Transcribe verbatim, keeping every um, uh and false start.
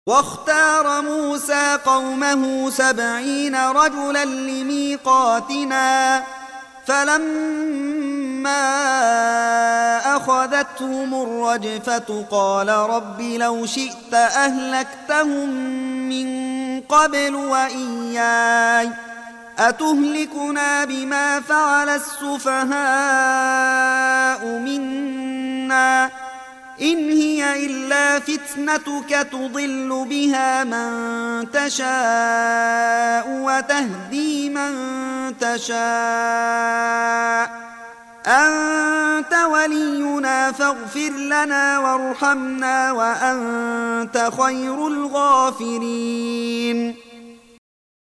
واختار موسى قومه سبعين رجلا لميقاتنا فلما أخذتهم الرجفة قال رب لو شئت أهلكتهم من قبل وإياي أتهلكنا بما فعل السفهاء منا إن هي إلا فتنتك تضل بها من تشاء وتهدي من تشاء أنت ولينا فاغفر لنا وارحمنا وأنت خير الغافرين